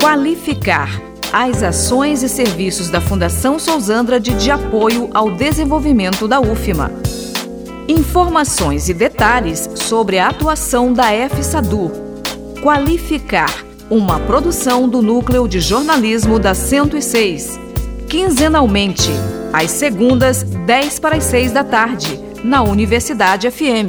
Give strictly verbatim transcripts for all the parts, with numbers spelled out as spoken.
Qualificar as ações e serviços da Fundação Sousandrade de apoio ao desenvolvimento da U F M A. Informações e detalhes sobre a atuação da FSADU. Qualificar, uma produção do Núcleo de Jornalismo da cento e seis. Quinzenalmente, às segundas, dez para as seis da tarde, na Universidade F M.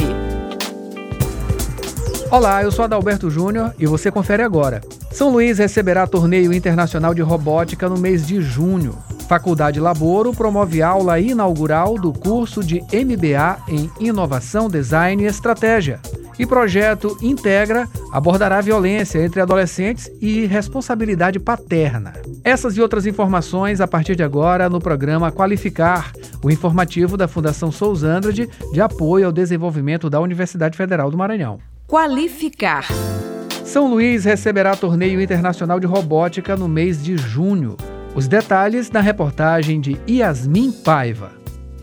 Olá, eu sou Adalberto Júnior e você confere agora. São Luís receberá torneio internacional de robótica no mês de junho. Faculdade Laboro promove aula inaugural do curso de M B A em Inovação, Design e Estratégia. E projeto Integra abordará violência entre adolescentes e responsabilidade paterna. Essas e outras informações a partir de agora no programa Qualificar, o informativo da Fundação Sousandrade de apoio ao desenvolvimento da Universidade Federal do Maranhão. Qualificar. São Luís receberá torneio internacional de robótica no mês de junho. Os detalhes na reportagem de Yasmin Paiva.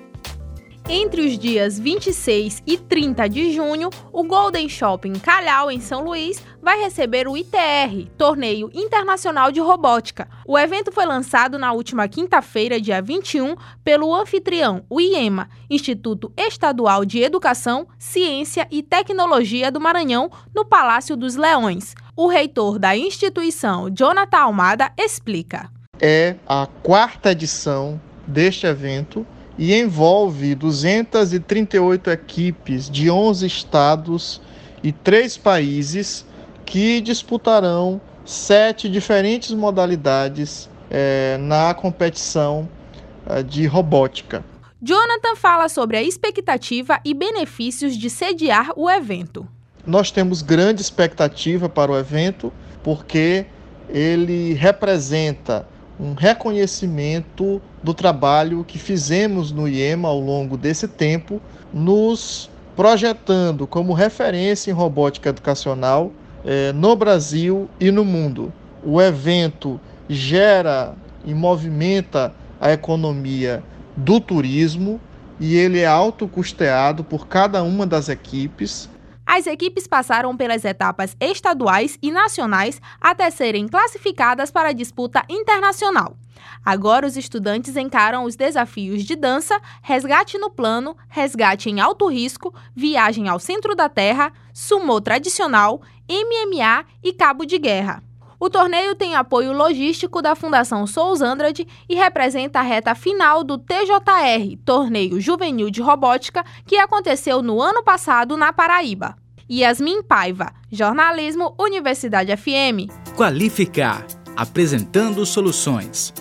Entre os dias vinte e seis e trinta de junho, o Golden Shopping Calhau, em São Luís, vai receber o I T R, Torneio Internacional de Robótica. O evento foi lançado na última quinta-feira, dia vinte e um, pelo anfitrião, o I E M A, Instituto Estadual de Educação, Ciência e Tecnologia do Maranhão, no Palácio dos Leões. O reitor da instituição, Jonathan Almada, explica. É a quarta edição deste evento e envolve duzentas e trinta e oito equipes de onze estados e três países que disputarão sete diferentes modalidades é, na competição é, de robótica. Jonathan fala sobre a expectativa e benefícios de sediar o evento. Nós temos grande expectativa para o evento porque ele representa um reconhecimento do trabalho que fizemos no I E M A ao longo desse tempo, nos projetando como referência em robótica educacional eh, no Brasil e no mundo. O evento gera e movimenta a economia do turismo e ele é autocusteado por cada uma das equipes. As equipes passaram pelas etapas estaduais e nacionais até serem classificadas para a disputa internacional. Agora os estudantes encaram os desafios de dança, resgate no plano, resgate em alto risco, viagem ao centro da terra, sumô tradicional, M M A e cabo de guerra. O torneio tem apoio logístico da Fundação Sousandrade e representa a reta final do T J R, Torneio Juvenil de Robótica, que aconteceu no ano passado na Paraíba. Yasmin Paiva, Jornalismo, Universidade F M. Qualificar, apresentando soluções.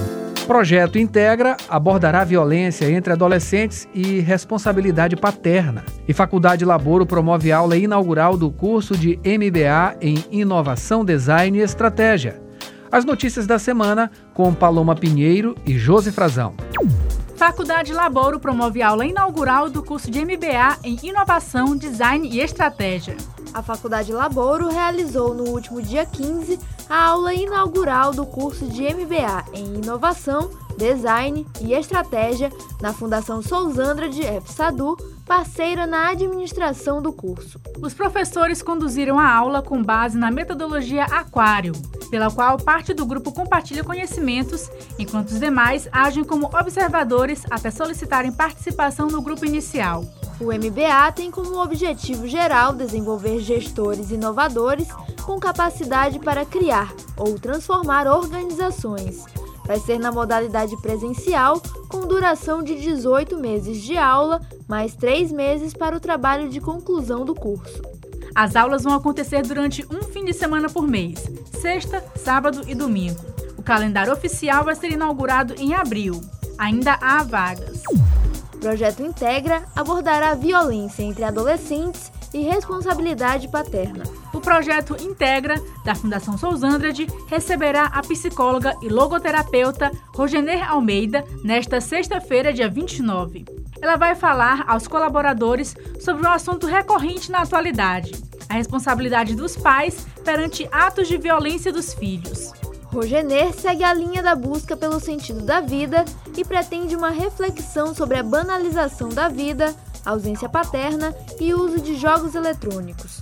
Projeto Integra abordará violência entre adolescentes e responsabilidade paterna. E Faculdade Laboro promove aula inaugural do curso de M B A em Inovação, Design e Estratégia. As notícias da semana com Paloma Pinheiro e Josi Frazão. Faculdade Laboro promove aula inaugural do curso de M B A em Inovação, Design e Estratégia. A Faculdade Laboro realizou no último dia quinze a aula inaugural do curso de M B A em Inovação, Design e Estratégia na Fundação Sousandrade FSADU, parceira na administração do curso. Os professores conduziram a aula com base na metodologia Aquário, pela qual parte do grupo compartilha conhecimentos, enquanto os demais agem como observadores até solicitarem participação no grupo inicial. O M B A tem como objetivo geral desenvolver gestores inovadores com capacidade para criar ou transformar organizações. Vai ser na modalidade presencial, com duração de dezoito meses de aula, mais três meses para o trabalho de conclusão do curso. As aulas vão acontecer durante um fim de semana por mês, sexta, sábado e domingo. O calendário oficial vai ser inaugurado em abril. Ainda há vagas. O projeto Integra abordará a violência entre adolescentes e responsabilidade paterna. O projeto Integra, da Fundação Sousandrade, receberá a psicóloga e logoterapeuta Rogener Almeida nesta sexta-feira, dia vinte e nove. Ela vai falar aos colaboradores sobre um assunto recorrente na atualidade: a responsabilidade dos pais perante atos de violência dos filhos. Rogener segue a linha da busca pelo sentido da vida e pretende uma reflexão sobre a banalização da vida, ausência paterna e uso de jogos eletrônicos.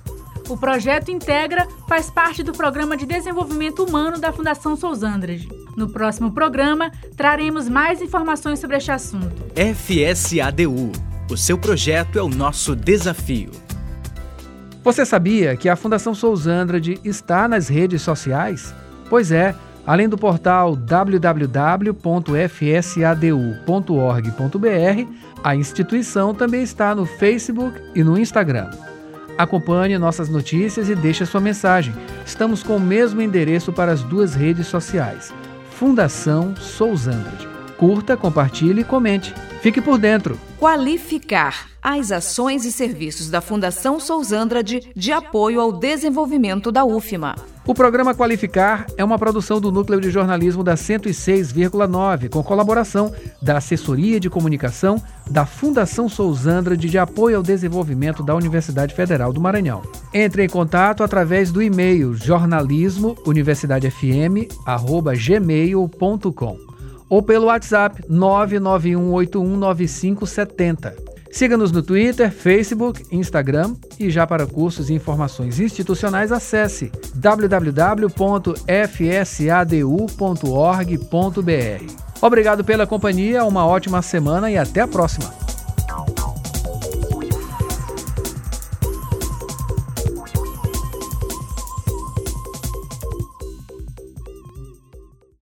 O projeto Integra faz parte do Programa de Desenvolvimento Humano da Fundação Sousandrade. No próximo programa, traremos mais informações sobre este assunto. F S A D U. O seu projeto é o nosso desafio. Você sabia que a Fundação Sousandrade está nas redes sociais? Pois é, além do portal w w w ponto f s a d u ponto org ponto b r, a instituição também está no Facebook e no Instagram. Acompanhe nossas notícias e deixe a sua mensagem. Estamos com o mesmo endereço para as duas redes sociais. Fundação Sousandrade. Curta, compartilhe e comente. Fique por dentro. Qualificar as ações e serviços da Fundação Sousandrade de apoio ao desenvolvimento da U F M A. O programa Qualificar é uma produção do Núcleo de Jornalismo da cento e seis vírgula nove, com colaboração da Assessoria de Comunicação da Fundação Sousandrade de apoio ao desenvolvimento da Universidade Federal do Maranhão. Entre em contato através do e-mail jornalismo universidade f m arroba gmail ponto com ou pelo WhatsApp nove nove um oito um nove cinco sete zero. Siga-nos no Twitter, Facebook, Instagram e já para cursos e informações institucionais acesse w w w ponto f s a d u ponto org ponto b r. Obrigado pela companhia, uma ótima semana e até a próxima!